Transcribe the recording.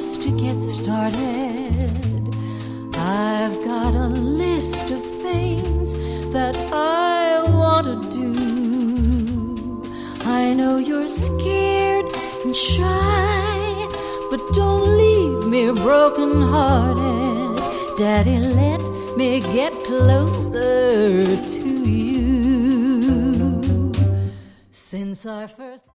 just to get started. I've got a list of things that I want to do. I know you're scared and shy, but don't leave me broken-hearted. Daddy, let me get closer to you. Since I first